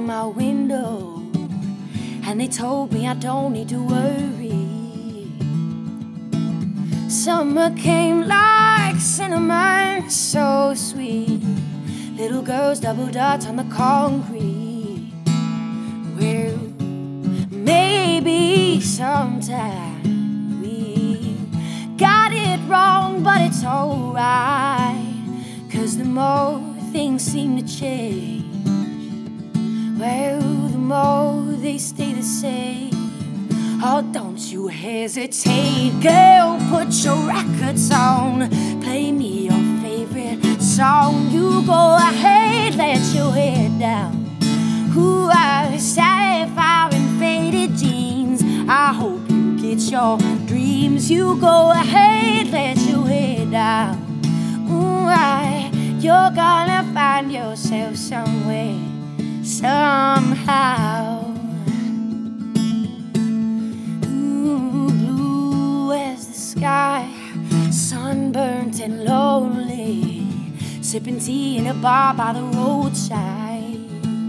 my window, and they told me I don't need to worry. Summer came like cinnamon, so sweet. Little girls double dutch on the concrete. Well, maybe sometimes we got it wrong, but it's alright, 'cause the more things seem to change, well, the more they stay the same. Oh, don't you hesitate, girl, put your records on. Play me your favorite song. You go ahead, let your head down. Ooh, I sapphire and faded jeans. I hope you get your dreams. You go ahead, let your head down. Ooh, you're gonna find yourself somewhere, somehow. Sky, sunburnt and lonely, sipping tea in a bar by the roadside.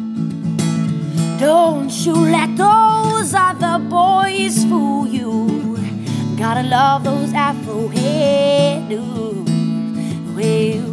Don't you let those other boys fool you. Gotta love those Afro hairdos. Well,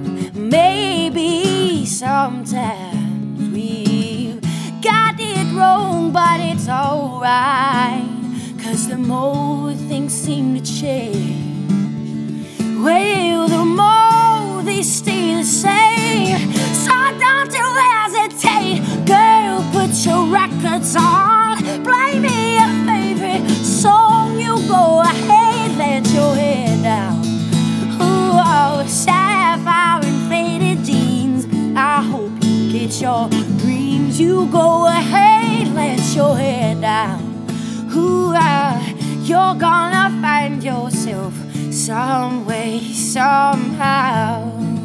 maybe sometimes we've got it wrong, but it's alright, 'cause the more things seem to change, well, the more they stay the same. So don't you hesitate, girl, put your records on. Play me your favorite song. You go ahead, let your head down. Ooh, oh, sapphire and faded jeans. I hope you get your dreams. You go ahead, let your head down. Ooh, you're gonna find yourself some way, somehow.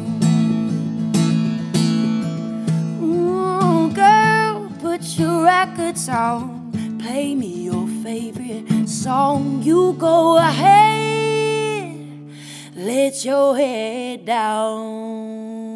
Ooh, girl, put your records on. Play me your favorite song. You go ahead, let your head down.